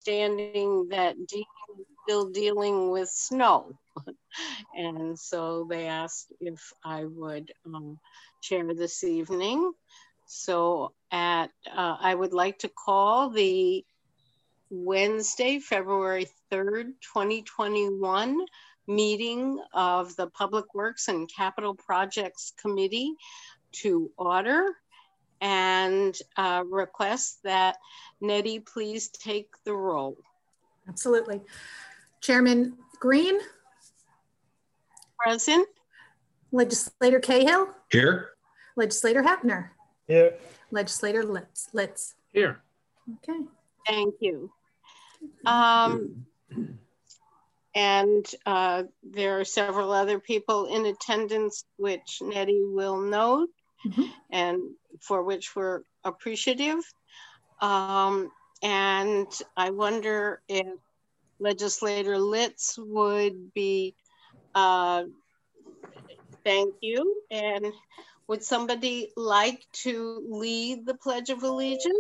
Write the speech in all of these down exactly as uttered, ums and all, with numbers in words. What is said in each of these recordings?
understanding that Dean is still dealing with snow. And so they asked if I would um, chair this evening. So at, uh, I would like to call the Wednesday, February third, twenty twenty-one meeting of the Public Works and Capital Projects Committee to order, and uh, request that Nettie please take the roll. Absolutely. Chairman Green. Present. Legislator Cahill. Here. Legislator Hafner. Here. Legislator Litz. Litz. Here. Okay. Thank you. Um, and uh, there are several other people in attendance, which Nettie will note, mm-hmm. and for which we're appreciative. Um, and I wonder if Legislator Litz would be, uh, thank you. And would somebody like to lead the Pledge of Allegiance?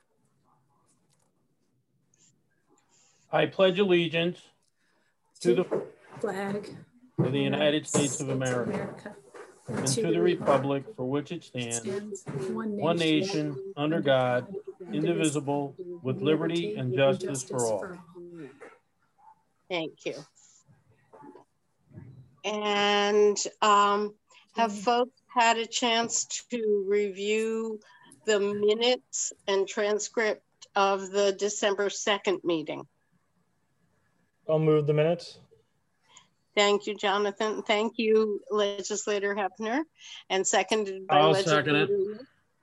I pledge allegiance to the flag of the United States of America, America. and to the republic for which it stands, stands one, nation, one nation, under God, indivisible, with liberty and justice for all. Thank you. And um, have folks had a chance to review the minutes and transcript of the December second meeting? I'll move the minutes. Thank you, Jonathan. Thank you, Legislator Hefner, and seconded by I'll Legislator. Second it.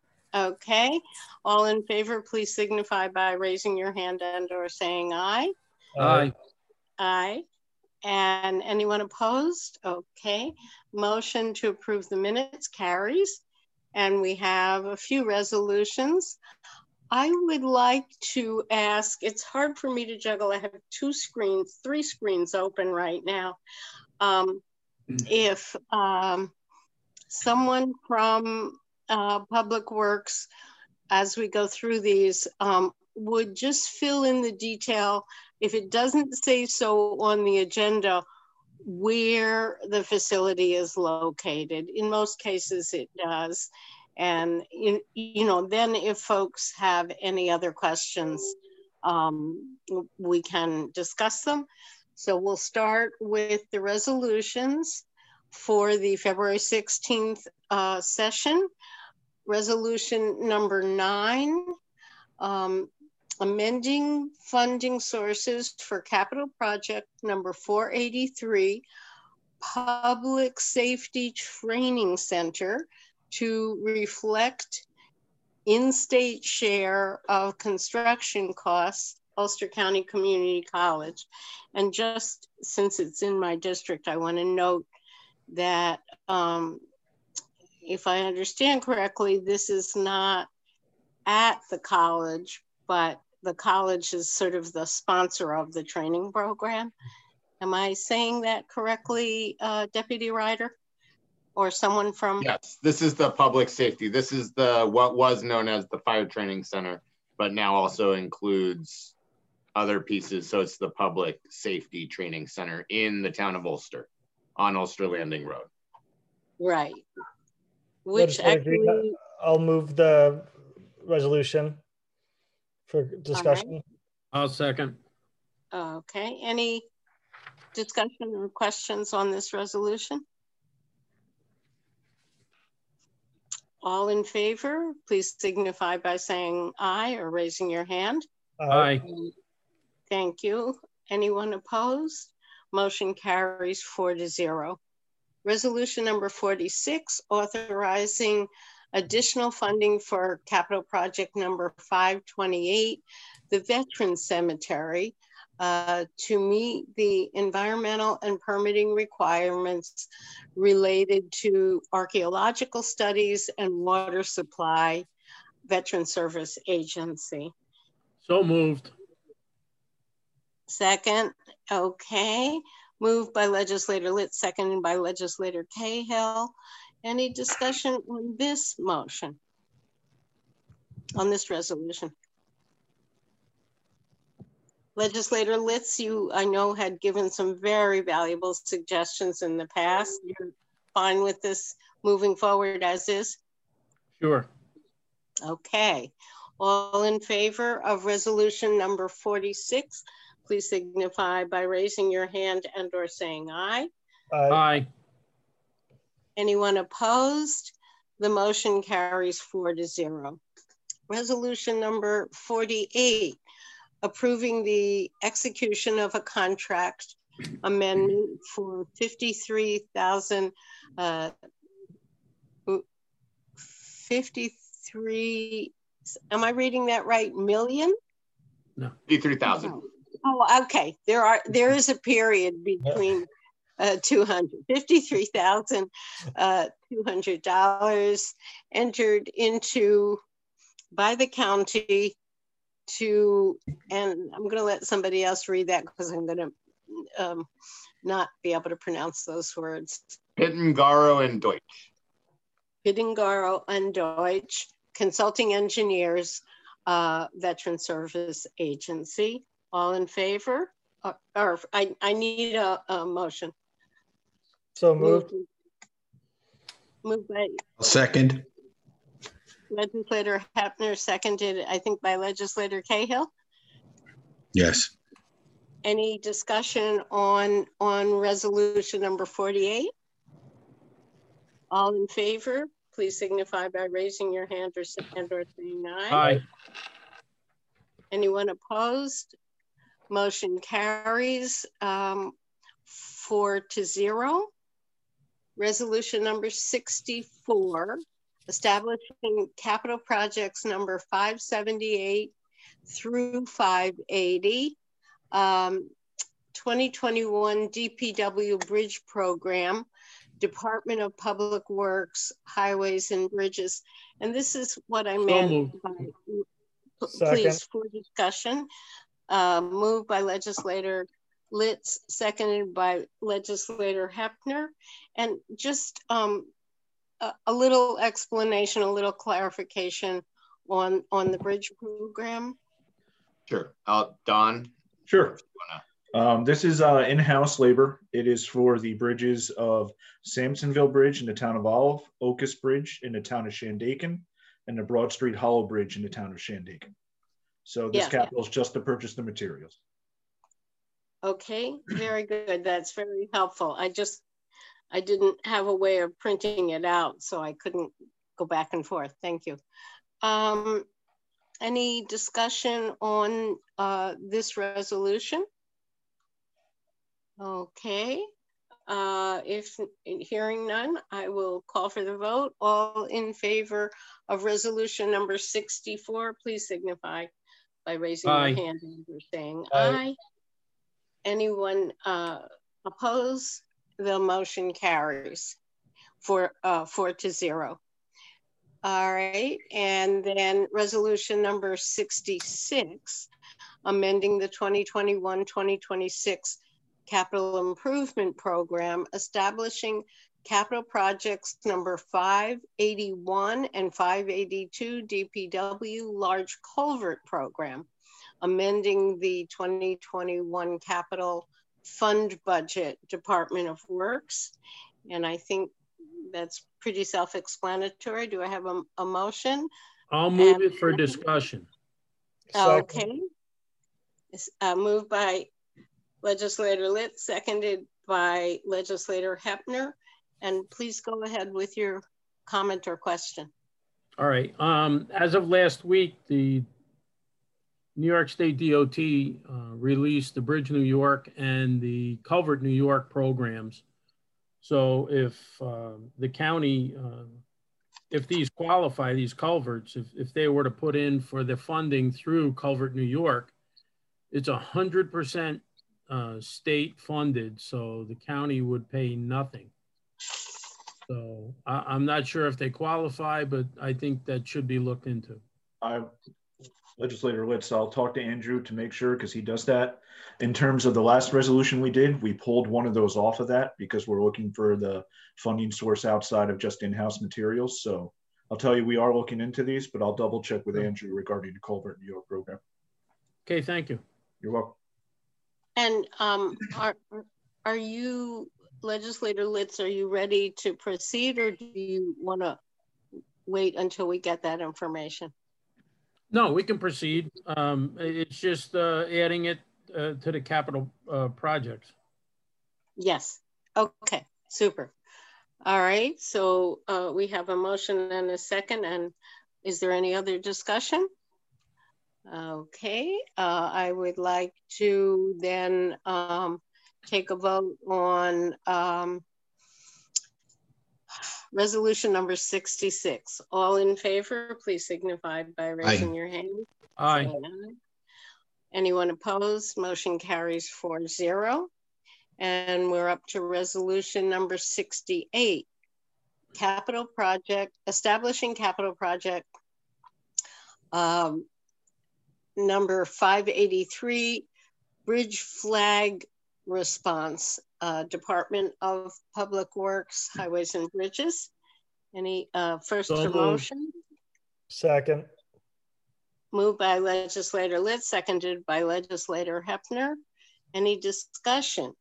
Okay, all in favor, please signify by raising your hand and or saying aye. Aye. Aye. And anyone opposed? Okay, motion to approve the minutes carries. And we have a few resolutions. I would like to ask, it's hard for me to juggle. I have two screens, three screens open right now. Um, if um, someone from uh, Public Works, as we go through these, um, would just fill in the detail, if it doesn't say so on the agenda, where the facility is located. In most cases it does. And, you, you know, then if folks have any other questions, um, we can discuss them. So we'll start with the resolutions for the February sixteenth uh, session. Resolution number nine, um, amending funding sources for capital project number four eighty-three, Public Safety Training Center, to reflect in-state share of construction costs, Ulster County Community College. And just since it's in my district, I want to note that um, if I understand correctly, this is not at the college, but the college is sort of the sponsor of the training program. Am I saying that correctly, uh, Deputy Ryder? Or someone from? Yes, this is the public safety. This is the what was known as the Fire Training Center, but now also includes other pieces. So it's the Public Safety Training Center in the town of Ulster on Ulster Landing Road. Right. Which actually, I'll move the resolution for discussion. Right. I'll second. Okay. Any discussion or questions on this resolution? All in favor, please signify by saying aye or raising your hand. Aye. Thank you. Anyone opposed? Motion carries four to zero. Resolution number forty-six, authorizing additional funding for capital project number five twenty-eight, the Veterans Cemetery, uh, to meet the environmental and permitting requirements related to archaeological studies and water supply, Veteran Service Agency. So moved. Second, okay. Moved by Legislator Litz, seconded by Legislator Cahill. Any discussion on this motion, on this resolution? Legislator Litz, you, I know, had given some very valuable suggestions in the past. You're fine with this moving forward as is? Sure. Okay. All in favor of resolution number forty-six, please signify by raising your hand and or saying aye. Aye. Aye. Anyone opposed? The motion carries four to zero. Resolution number forty-eight, approving the execution of a contract amendment for fifty-three thousand, uh, fifty-three, am I reading that right, million? No. fifty-three thousand. Oh, okay. There are, there is a period between uh, two hundred, fifty-three thousand two hundred dollars entered into by the county to, and I'm going to let somebody else read that because I'm going to um, not be able to pronounce those words. Pitangaro and Deutsch. Pitangaro and Deutsch, Consulting Engineers, uh, Veteran Service Agency. All in favor? Or, or I, I need a, a motion. So moved. Moved by Second. Legislator Hepner, seconded, I think, by Legislator Cahill. Yes. Any discussion on, on resolution number forty-eight? All in favor, please signify by raising your hand or, and or saying aye. Aye. Anyone opposed? Motion carries um, four to zero. Resolution number sixty-four, establishing capital projects number five seventy-eight through five eighty, um, twenty twenty-one D P W Bridge Program, Department of Public Works, Highways and Bridges. And this is what I meant by, please, for discussion. Uh, moved by Legislator Litz, seconded by Legislator Hepner. And just um, a, a little explanation, a little clarification on, on the bridge program. Sure. Uh, Don? Sure. Um, this is uh, in-house labor. It is for the bridges of Sampsonville Bridge in the town of Olive, Ocas Bridge in the town of Shandaken, and the Broad Street Hollow Bridge in the town of Shandaken. So this yeah, capital yeah. is just to purchase the materials. Okay, very good. That's very helpful. I just, I didn't have a way of printing it out, so I couldn't go back and forth. Thank you. Um, any discussion on uh, this resolution? Okay, uh, if hearing none, I will call for the vote. All in favor of resolution number sixty-four, please signify by raising aye. your hand and saying aye. aye. Anyone uh, oppose? The motion carries for uh, four to zero. All right, and then resolution number sixty-six, amending the twenty twenty-one twenty twenty-six Capital Improvement Program, establishing capital projects number five eighty-one and five eighty-two D P W Large Culvert Program, amending the twenty twenty-one Capital Fund Budget, Department of Works. And I think that's pretty self-explanatory. Do I have a, a motion? I'll move and, it for discussion. Okay. It's uh, moved by Legislator Litz, seconded by Legislator Hepner. And please go ahead with your comment or question. All right. Um, as of last week, the New York State D O T uh, released the Bridge New York and the Culvert New York programs. So if uh, the county, uh, if these qualify, these culverts, if, if they were to put in for the funding through Culvert New York, it's one hundred percent uh, state funded, so the county would pay nothing. So I, I'm not sure if they qualify, but I think that should be looked into. I, Legislator Litz, I'll talk to Andrew to make sure, because he does that. In terms of the last resolution we did, we pulled one of those off of that because we're looking for the funding source outside of just in-house materials. So I'll tell you, we are looking into these, but I'll double check with Andrew regarding the Culvert New York program. Okay, thank you. You're welcome. And um, are, are you, Legislator Litz, are you ready to proceed, or do you want to wait until we get that information? No, we can proceed. Um, it's just uh, adding it uh, to the capital uh, projects. Yes. Okay, super. All right, so uh, we have a motion and a second, and is there any other discussion? Okay, uh, I would like to then um, take a vote on um, resolution number sixty-six. All in favor, please signify by raising Aye. your hand. Aye. Aye. Anyone opposed? Motion carries four zero. And we're up to resolution number sixty-eight. Capital project, establishing capital project um, number five eighty-three, bridge flag response, uh, Department of Public Works, Highways and Bridges. Any uh, first So to moved. motion? Second. Moved by Legislator Litz, seconded by Legislator Hepner. Any discussion?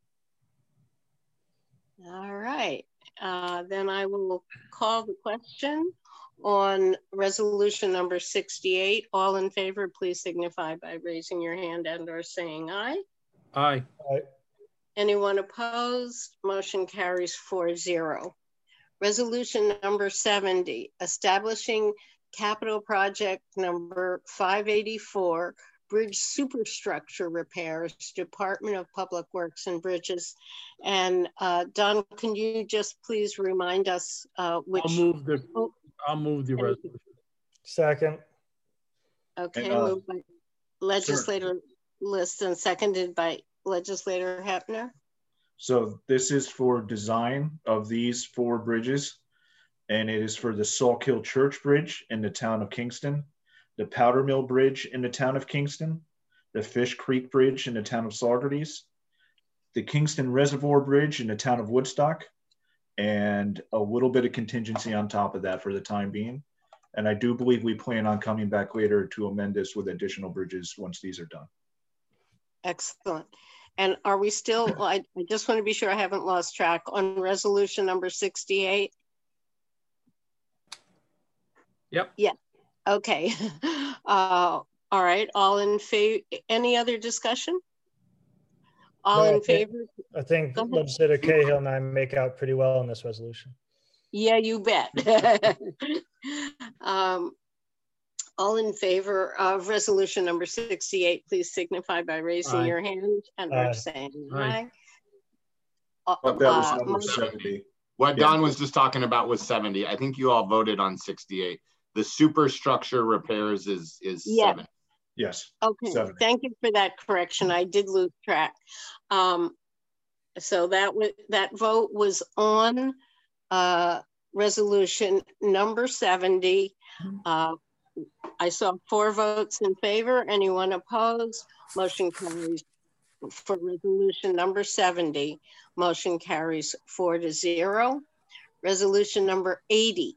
All right, uh, then I will call the question on resolution number sixty-eight. All in favor, please signify by raising your hand and or saying aye. Aye. Aye. Anyone opposed? Motion carries four zero. Resolution number seventy, establishing capital project number five eighty-four, bridge superstructure repairs, Department of Public Works and Bridges. And uh, Don, can you just please remind us uh, which? I'll move the, Oh, I'll move the resolution. Second. okay, And, uh, moved by Legislator List and seconded by Legislator Hepner. So this is for design of these four bridges, and it is for the Sauk Hill Church Bridge in the town of Kingston, the Powder Mill Bridge in the town of Kingston, the Fish Creek Bridge in the town of Saugerties, the Kingston Reservoir Bridge in the town of Woodstock, and a little bit of contingency on top of that for the time being. And I do believe we plan on coming back later to amend this with additional bridges once these are done. Excellent. And are we still, I, I just want to be sure I haven't lost track on resolution number sixty-eight. Yep. Yeah. Okay. Uh, all right. All in favor? Any other discussion? All No, I in think- favor? I think Go ahead. Legislator Cahill and I make out pretty well on this resolution. Yeah, you bet. um, all in favor of resolution number sixty-eight, please signify by raising Aye. your hand and Aye. or saying Aye. aye. Uh, But that was uh, number motion- seventy. What Yeah. Don was just talking about was seventy. I think you all voted on sixty-eight. The superstructure repairs is is Yeah. seven. Yes. Okay, seventy. thank you for that correction. I did lose track. Um, so that was that vote was on uh, resolution number seventy. Uh, I saw four votes in favor. Anyone opposed? Motion carries for resolution number seventy. Motion carries four to zero. Resolution number eighty.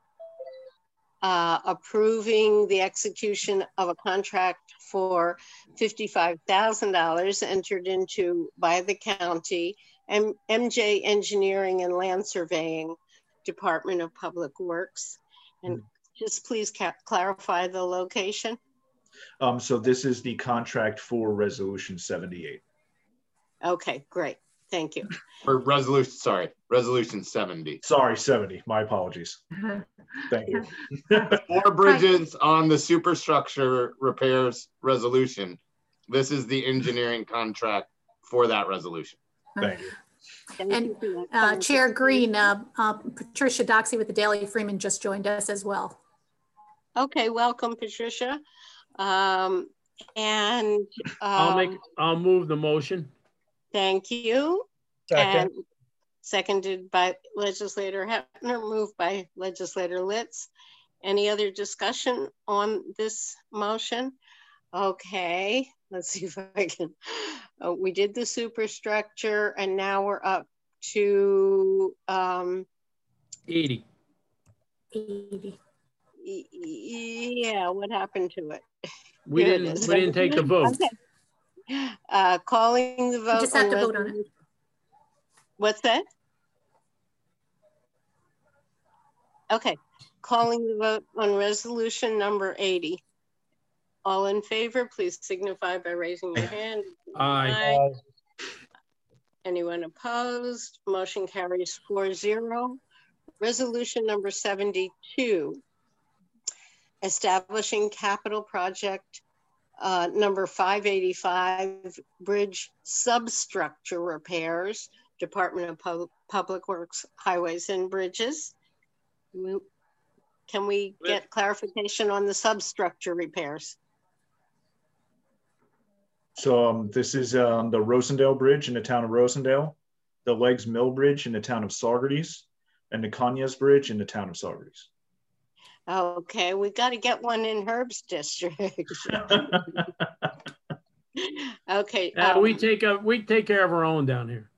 Uh, approving the execution of a contract for fifty-five thousand dollars entered into by the county and M J Engineering and Land Surveying, Department of Public Works. And just please clarify the location. Um, so this is the contract for resolution seventy-eight. Okay, great. Thank you. Or resolution, sorry, resolution seventy. Sorry, seventy. My apologies. Thank you. Four bridges on the superstructure repairs resolution. This is the engineering contract for that resolution. Thank you. Thank And you for that uh, Chair clarification. Green, uh, uh, Patricia Doxey with the Daily Freeman just joined us as well. Okay, welcome, Patricia. Um, and um, I'll make, I'll move the motion. thank you. Second. And seconded by Legislator Hepner, moved by Legislator Litz. Any other discussion on this motion? Okay, let's see if I can. Oh, we did the superstructure and now we're up to um, eighty. eighty. yeah, what happened to it? We Here it didn't, is. we didn't take the vote. Okay. Uh, calling the vote. You just have on to vote on it. What's that? Okay, calling the vote on resolution number eighty. All in favor, please signify by raising your hand. Aye. Aye. Anyone opposed? Motion carries four zero. Resolution number seventy-two, establishing capital project uh, number five eighty-five, bridge substructure repairs, Department of Pub Public Works, Highways and Bridges. Can we get clarification on the substructure repairs? So um, this is um, the Rosendale Bridge in the town of Rosendale, the Legs Mill Bridge in the town of Saugerties, and the Conyers Bridge in the town of Saugerties. Okay, we got to get one in Herb's district. Okay. Uh, um, we take a, we take care of our own down here.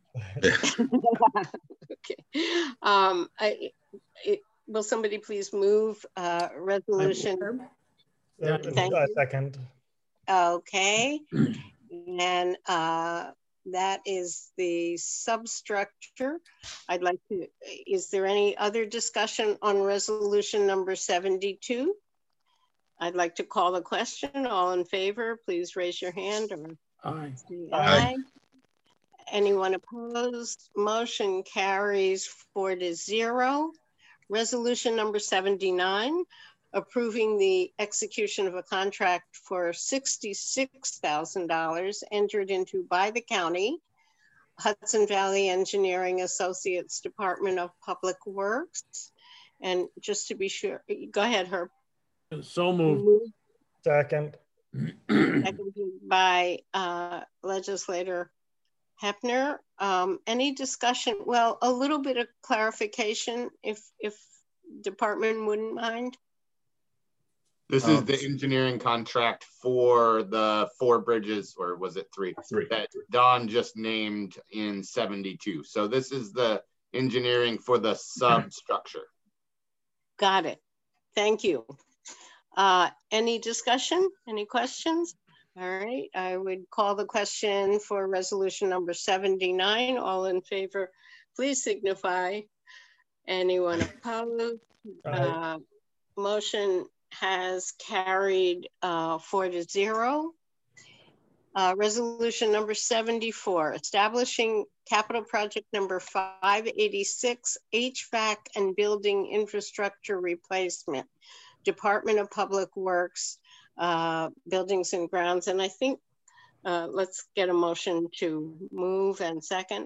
Okay. Um, I, it, will somebody please move uh, resolution? Uh, Thank uh, you. Second. Okay, and uh, that is the substructure. I'd like to, is there any other discussion on resolution number seventy-two? I'd like to call the question. All in favor, please raise your hand. Or Aye. say Aye. aye. Anyone opposed? Motion carries four to zero. Resolution number seventy-nine, approving the execution of a contract for sixty-six thousand dollars entered into by the county, Hudson Valley Engineering Associates, Department of Public Works. And just to be sure, go ahead, Herb. So moved. Moved, Second. seconded by uh, legislator Hepner. Um, any discussion? Well, a little bit of clarification, if if department wouldn't mind. This Um, is the engineering contract for the four bridges, or was it three? Three. That Don just named in seventy-two. So this is the engineering for the substructure. Got it. Thank you. Uh, any discussion? Any questions? All right, I would call the question for resolution number seventy-nine. All in favor, please signify. Anyone opposed? Uh, motion has carried uh, four to zero. Uh, resolution number seventy-four, establishing capital project number five eighty-six, H V A C and building infrastructure replacement, Department of Public Works, uh, Buildings and Grounds. And I think, uh, let's get a motion to move and second.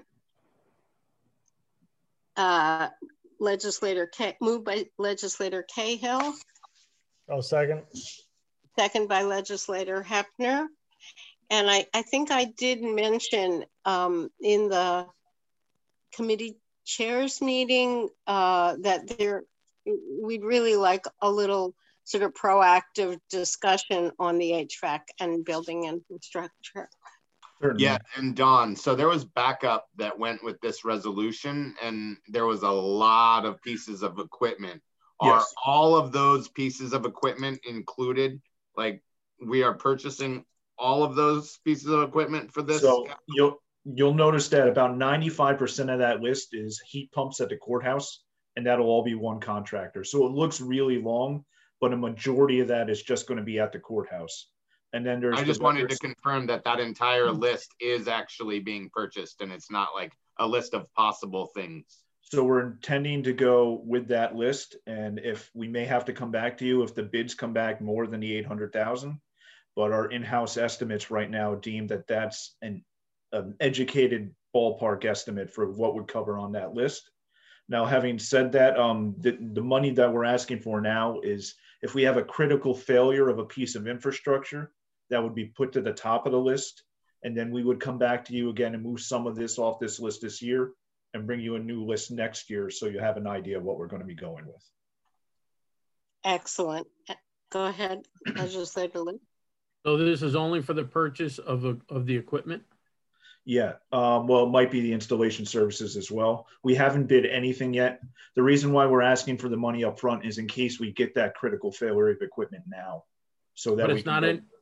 Uh, legislator K, moved by legislator Cahill. Oh, second. Second by legislator Hepner. And I, I think I did mention um, in the committee chairs meeting uh, that there, we'd really like a little sort of proactive discussion on the H V A C and building infrastructure. Certainly. Yeah, and Don, so there was backup that went with this resolution, and there was a lot of pieces of equipment. Are Yes. all of those pieces of equipment included? Like, we are purchasing all of those pieces of equipment for this? So you'll you'll notice that about ninety-five percent of that list is heat pumps at the courthouse, and that'll all be one contractor. So it looks really long, but a majority of that is just going to be at the courthouse. And then there's I the just wanted to vendors. confirm that that entire list is actually being purchased, and it's not like a list of possible things. So we're intending to go with that list, and if we may have to come back to you if the bids come back more than the eight hundred thousand, but our in-house estimates right now deem that that's an, an educated ballpark estimate for what would cover on that list. Now, having said that, um, the, the money that we're asking for now is if we have a critical failure of a piece of infrastructure, that would be put to the top of the list. And then we would come back to you again and move some of this off this list this year and bring you a new list next year so you have an idea of what we're going to be going with. Excellent. Go ahead, legislator Lynn. So this is only for the purchase of, a, of the equipment? Yeah, um, well, it might be the installation services as well. We haven't bid anything yet. The reason why we're asking for the money up front is in case we get that critical failure of equipment now. So that But we it's can not go- in,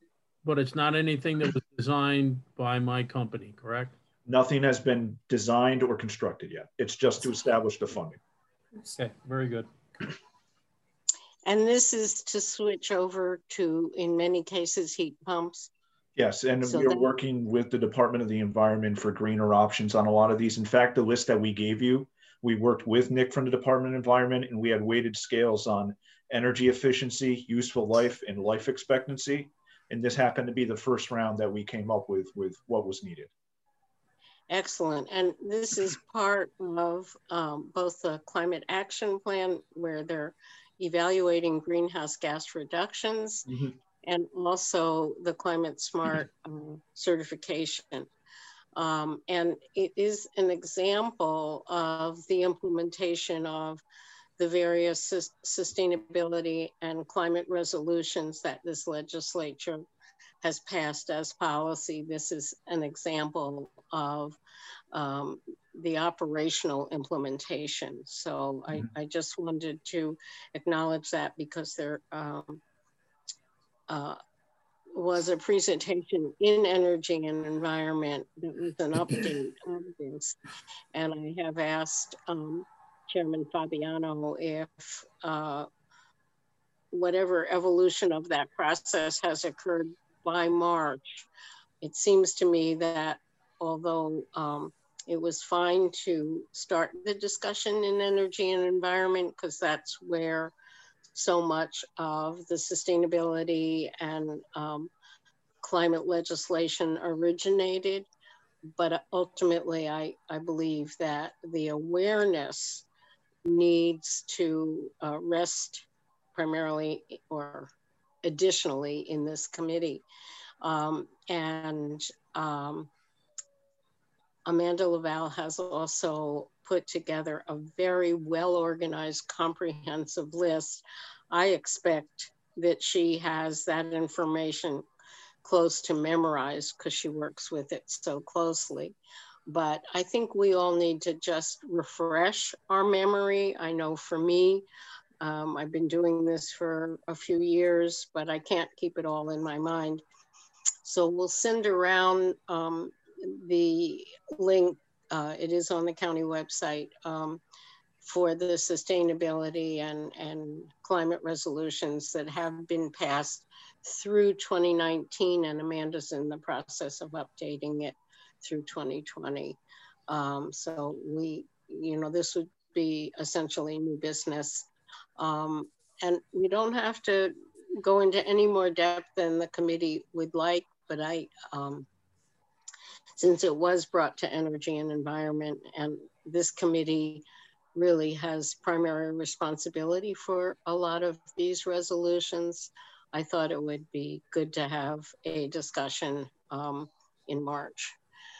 but it's not anything that was designed by my company, correct? Nothing has been designed or constructed yet. It's just to establish the funding. Okay, very good. And this is to switch over to, in many cases, heat pumps. Yes, and So we are that- working with the Department of the Environment for greener options on a lot of these. In fact, the list that we gave you, we worked with Nick from the Department of Environment, and we had weighted scales on energy efficiency, useful life, and life expectancy. And this happened to be the first round that we came up with, with what was needed. Excellent. And this is part of um, both the climate action plan, where they're evaluating greenhouse gas reductions, mm-hmm. and also the climate smart um, certification. Um, and it is an example of the implementation of the various sus sustainability and climate resolutions that this legislature has passed as policy. This is an example of um, the operational implementation. So I, I just wanted to acknowledge that, because there um, uh, was a presentation in Energy and Environment that was an update of this. And I have asked um, Chairman Fabiano if uh, whatever evolution of that process has occurred by March. It seems to me that although um, it was fine to start the discussion in Energy and Environment, because that's where so much of the sustainability and um, climate legislation originated. But ultimately, I, I believe that the awareness needs to uh, rest primarily or additionally in this committee. Um, and um, Amanda Laval has also put together a very well-organized, comprehensive list. I expect that she has that information close to memorize, because she works with it so closely. But I think we all need to just refresh our memory. I know for me, um, I've been doing this for a few years, but I can't keep it all in my mind. So we'll send around um, the link. Uh, it is on the county website um, for the sustainability and, and climate resolutions that have been passed through twenty nineteen, and Amanda's in the process of updating it through twenty twenty. Um, so we, you know, this would be essentially new business. Um, and we don't have to go into any more depth than the committee would like, but I, um, since it was brought to Energy and Environment, and this committee really has primary responsibility for a lot of these resolutions, I thought it would be good to have a discussion um, in March.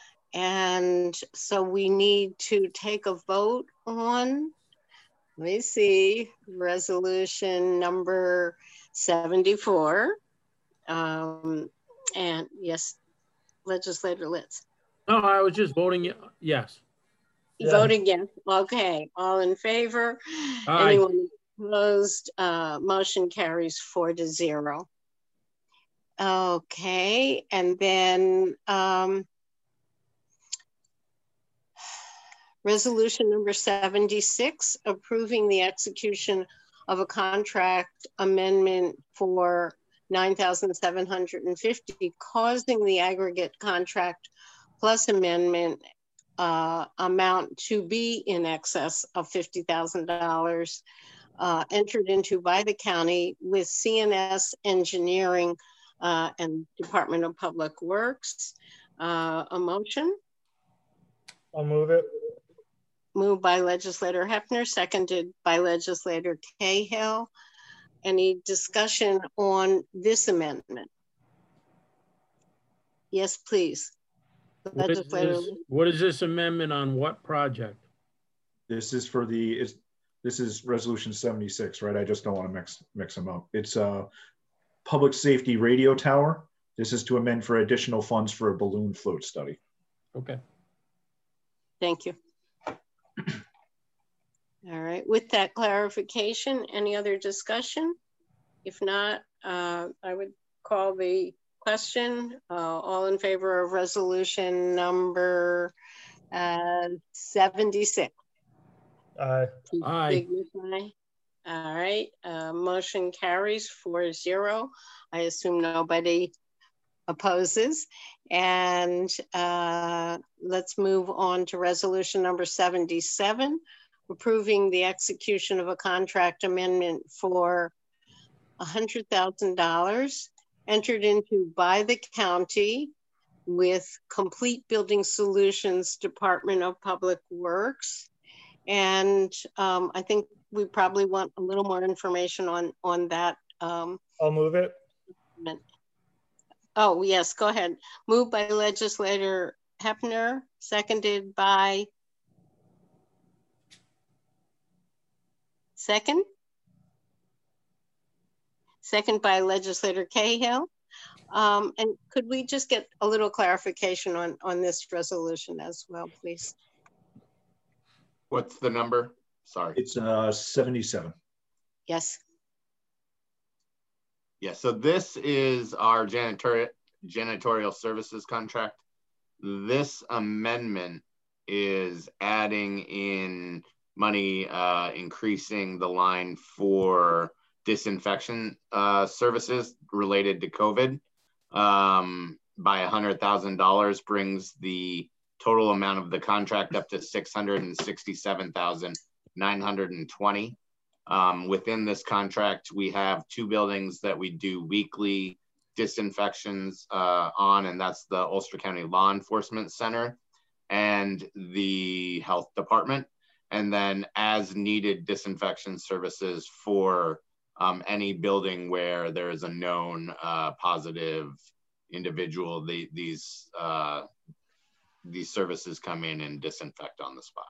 And so we need to take a vote on, let me see, resolution number seventy-four. Um, and yes, Legislator Litz. No, I was just voting yes. Yeah. Voting yes. Okay. All in favor? Aye. Anyone opposed? Uh, motion carries four to zero. Okay. And then um, resolution number seventy-six, approving the execution of a contract amendment for nine thousand seven hundred fifty, causing the aggregate contract plus amendment uh, amount to be in excess of fifty thousand dollars, uh, entered into by the county with C N S Engineering uh, and Department of Public Works. Uh, a motion? I'll move it. Moved by Legislator Hefner, seconded by Legislator Cahill. Any discussion on this amendment? Yes, please. What is, this, what is this amendment on what project? This is for the, is, this is resolution seventy-six, right? I just don't want to mix, mix them up. It's a public safety radio tower. This is to amend for additional funds for a balloon float study. Okay. Thank you. All right, with that clarification, any other discussion? If not, uh, I would call the question? Uh, all in favor of resolution number uh, seventy-six? Aye. Aye. Signify. All right, uh, motion carries four zero. I assume nobody opposes. And uh, let's move on to resolution number seventy-seven, approving the execution of a contract amendment for one hundred thousand dollars entered into by the county with Complete Building Solutions Department of Public Works. And um, I think we probably want a little more information on, on that. Um, I'll move it. oh, yes, go ahead. Moved by legislator Hepner, seconded by, second? Second by legislator Cahill. Um, and could we just get a little clarification on, on this resolution as well, please? What's the number? Sorry. It's uh, seventy-seven. Yes. Yeah, so this is our janitor janitorial services contract. This amendment is adding in money, uh, increasing the line for disinfection uh, services related to COVID um, by one hundred thousand dollars, brings the total amount of the contract up to six hundred sixty-seven thousand nine hundred twenty. Um, within this contract, we have two buildings that we do weekly disinfections uh, on, and that's the Ulster County Law Enforcement Center and the Health Department. And then as needed disinfection services for um, any building where there is a known uh, positive individual, the, these, uh, these services come in and disinfect on the spot.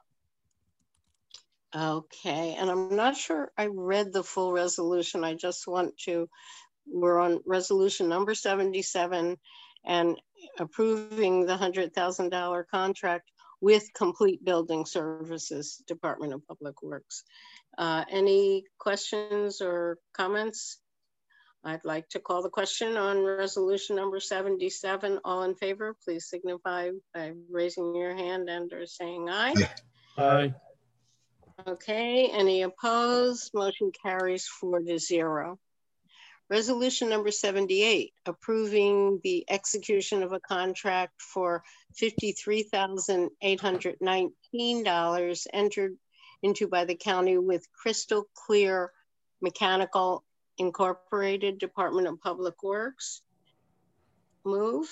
Okay, and I'm not sure I read the full resolution. I just want to, we're on resolution number seventy-seven and approving the one hundred thousand dollar contract with Complete Building Services, Department of Public Works. Uh, any questions or comments? I'd like to call the question on resolution number seventy-seven. All in favor, please signify by raising your hand and or saying aye. Aye. Okay, any opposed? Motion carries four to zero. Resolution number seventy-eight, approving the execution of a contract for fifty-three thousand eight hundred nineteen dollars entered into by the county with Crystal Clear Mechanical Incorporated, Department of Public Works. Move.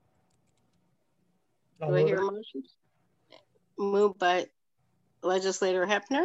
I'll Do I move hear it. a motion? Moved by legislator Hepner.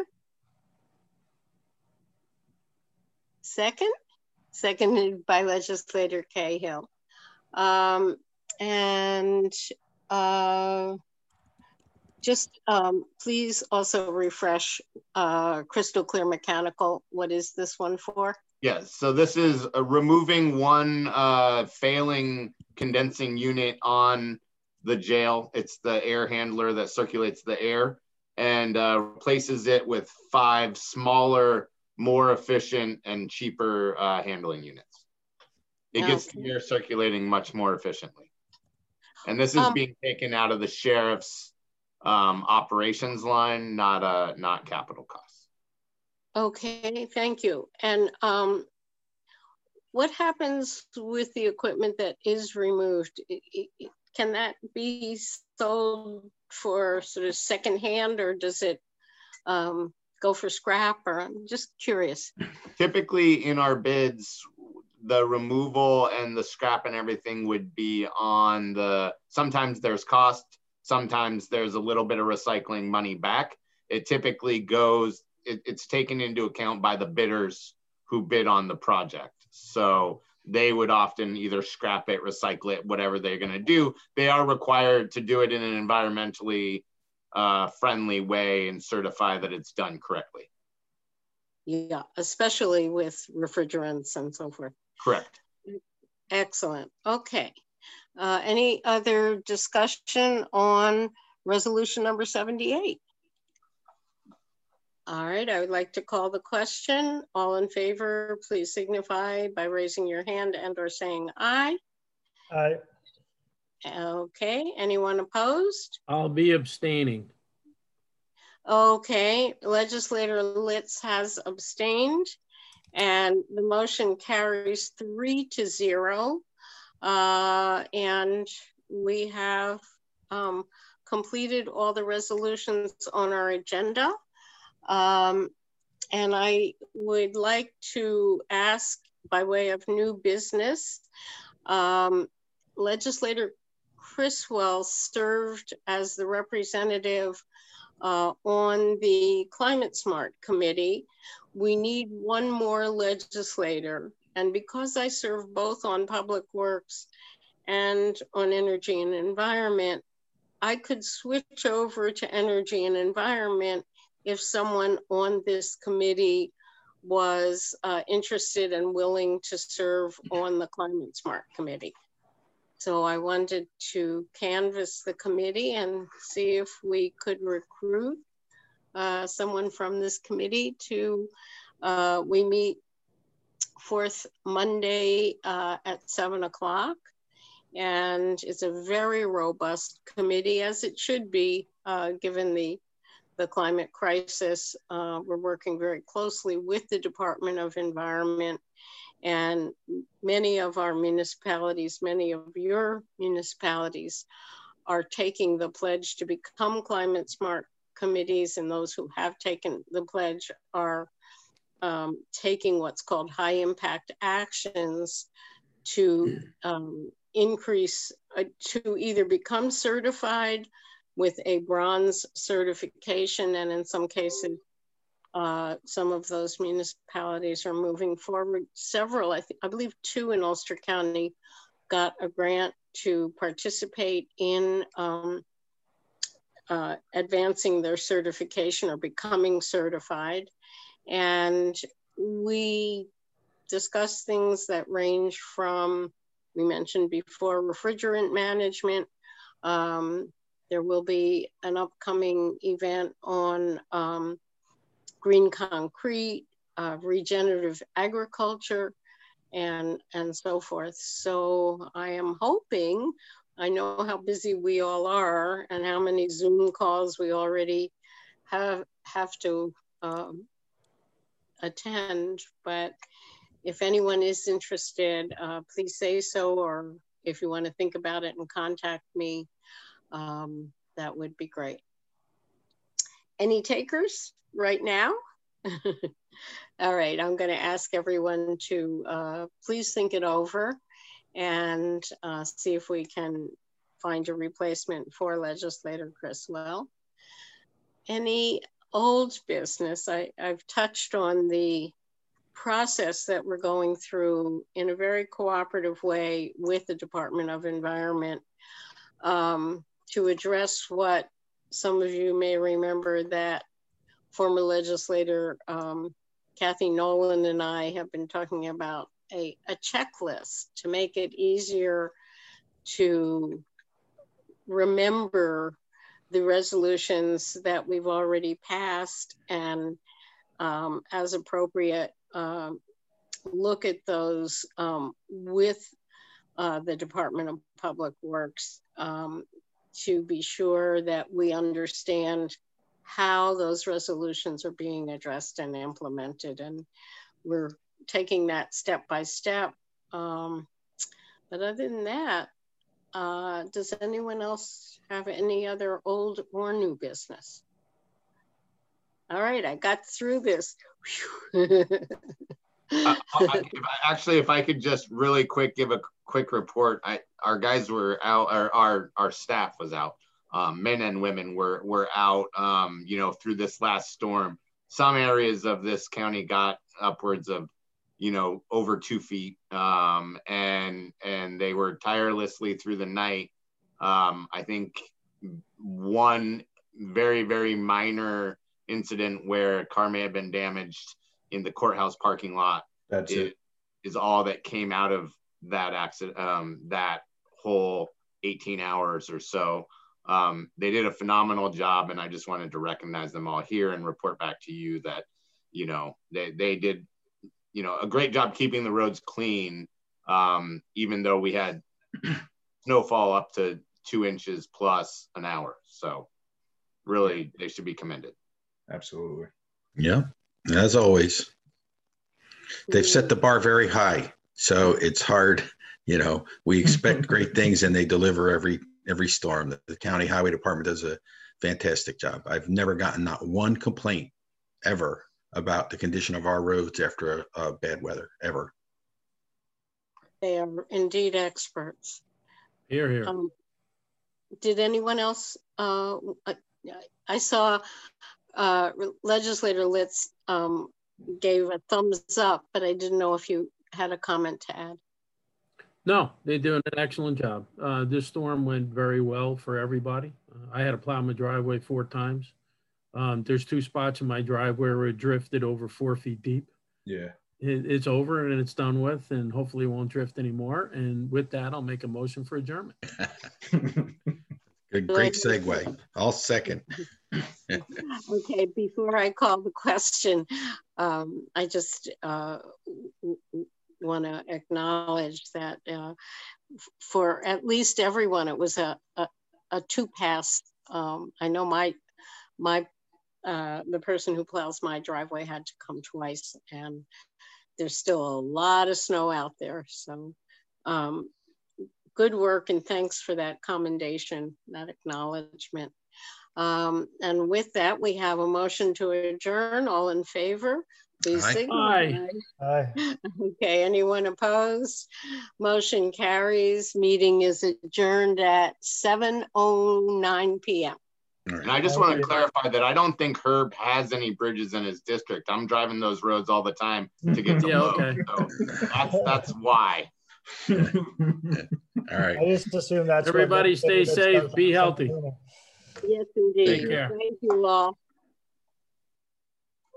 Second, seconded by legislator Cahill. Um, and uh, just um, please also refresh uh, Crystal Clear Mechanical. What is this one for? Yes, so this is uh, removing one uh, failing condensing unit on the jail. It's the air handler that circulates the air, and uh, replaces it with five smaller, more efficient and cheaper uh, handling units. It Okay. gets the air circulating much more efficiently. And this is Um, being taken out of the sheriff's um, operations line, not uh, not capital costs. Okay, thank you. And um, what happens with the equipment that is removed? I- I- Can that be sold for sort of secondhand, or does it um, go for scrap? Or I'm just curious. Typically in our bids, the removal and the scrap and everything would be on the, sometimes there's cost, sometimes there's a little bit of recycling money back. It typically goes, it, it's taken into account by the bidders who bid on the project. So they would often either scrap it, recycle it, whatever they're gonna do. They are required to do it in an environmentally uh, friendly way and certify that it's done correctly. Yeah, especially with refrigerants and so forth. Correct. Excellent. Okay. Uh, any other discussion on resolution number seventy-eight? All right, I would like to call the question. All in favor, please signify by raising your hand and or saying aye. Aye. Okay, anyone opposed? I'll be abstaining. Okay, legislator Litz has abstained and the motion carries three to zero. Uh, and we have um, completed all the resolutions on our agenda. Um, and I would like to ask, by way of new business, um, Legislator Criswell served as the representative uh, on the Climate Smart Committee. We need one more legislator. And because I serve both on Public Works and on Energy and Environment, I could switch over to Energy and Environment if someone on this committee was uh, interested and willing to serve on the Climate Smart Committee. So I wanted to canvass the committee and see if we could recruit uh, someone from this committee to, uh, we meet fourth Monday uh, at seven o'clock. And it's a very robust committee, as it should be, uh, given the, the climate crisis. Uh, we're working very closely with the Department of Environment, and many of our municipalities, many of your municipalities are taking the pledge to become climate smart committees, and those who have taken the pledge are um, taking what's called high impact actions to um, increase, uh, to either become certified with a bronze certification, and in some cases, uh, some of those municipalities are moving forward. Several, I, I believe two in Ulster County got a grant to participate in um, uh, advancing their certification or becoming certified. And we discuss things that range from, we mentioned before, refrigerant management. Um, there will be an upcoming event on um, green concrete, uh, regenerative agriculture, and, and so forth. So I am hoping, I know how busy we all are and how many Zoom calls we already have, have to um, attend, but if anyone is interested, uh, please say so, or if you want to think about it and contact me, um, that would be great. Any takers right now? All right, I'm going to ask everyone to uh, please think it over and uh, see if we can find a replacement for Legislator Criswell. Any old business? I, I've touched on the process that we're going through in a very cooperative way with the Department of Environment um, to address what some of you may remember that former legislator um, Kathy Nolan and I have been talking about a, a checklist to make it easier to remember the resolutions that we've already passed, and um, as appropriate, um, look at those um, with uh, the Department of Public Works um, to be sure that we understand how those resolutions are being addressed and implemented. And we're taking that step by step. Um, but other than that, uh, does anyone else have any other old or new business? All right, I got through this. uh, I, if I, actually, if I could just really quick give a quick report. I, our guys were out, our, our, our staff was out. Um, men and women were, were out, um, you know, through this last storm. Some areas of this county got upwards of, you know, over two feet. Um, and, and they were tirelessly through the night. Um, I think one very, very minor incident where a car may have been damaged in the courthouse parking lot. That's it. Is all that came out of that accident, um, that whole eighteen hours or so. Um, they did a phenomenal job, and I just wanted to recognize them all here and report back to you that, you know, they, they did, you know, a great job keeping the roads clean, um, even though we had snowfall up to two inches plus an hour. So really, they should be commended. Absolutely. Yeah, as always. They've set the bar very high, so it's hard. You know, we expect great things, and they deliver every every storm. The, the county highway department does a fantastic job. I've never gotten not one complaint ever about the condition of our roads after a, a bad weather, ever. They are indeed experts. Here, here. Um, did anyone else? Uh, I, I saw uh, Legislator Litz um, gave a thumbs up, but I didn't know if you had a comment to add. No, they're doing an excellent job. Uh, this storm went very well for everybody. Uh, I had to plow my driveway four times. Um, there's two spots in my driveway where it drifted over four feet deep. Yeah. It, it's over and it's done with, and hopefully it won't drift anymore. And with that, I'll make a motion for adjournment. Good, great segue. I'll second. Okay, before I call the question, um, I just uh, want to acknowledge that uh, for at least everyone, it was a, a, a two-pass. Um, I know my, my uh, the person who plows my driveway had to come twice, and there's still a lot of snow out there. So um, good work, and thanks for that commendation, that acknowledgement. Um, and with that, we have a motion to adjourn. All in favor, please Aye. signify. Aye. Okay, anyone opposed? Motion carries. Meeting is adjourned at seven oh nine p m And I just want to clarify that I don't think Herb has any bridges in his district. I'm driving those roads all the time to get to Yeah, Lowe. okay. So that's that's why. All right. I just assume that's. what Everybody the- stay that's- safe, that's- be healthy. Yes, indeed. Take care. Thank you all.